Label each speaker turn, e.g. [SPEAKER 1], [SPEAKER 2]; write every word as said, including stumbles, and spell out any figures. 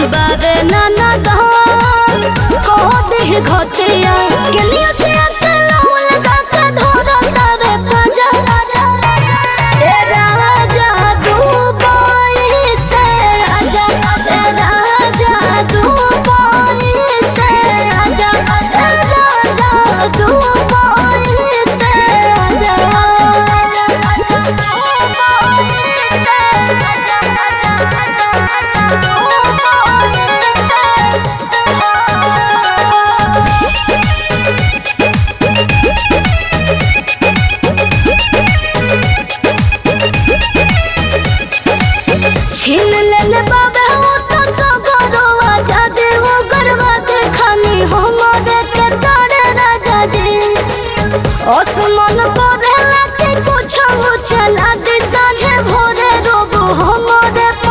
[SPEAKER 1] बाबे नाना दान को देह घटिया के लिए से अकेला लगा के धोरा तबे पजा ए राजा दुबई से आजा ए राजा दुबई से आजा ए राजा दुबई से आजा दुबई से छीन ले बाबे वो तो सगरो आजा दे वो गरबा दे खानी हमरे के तारे राजा जी आसमान पर लगे कुछ चला दे साझे भोरे रोबो हमरे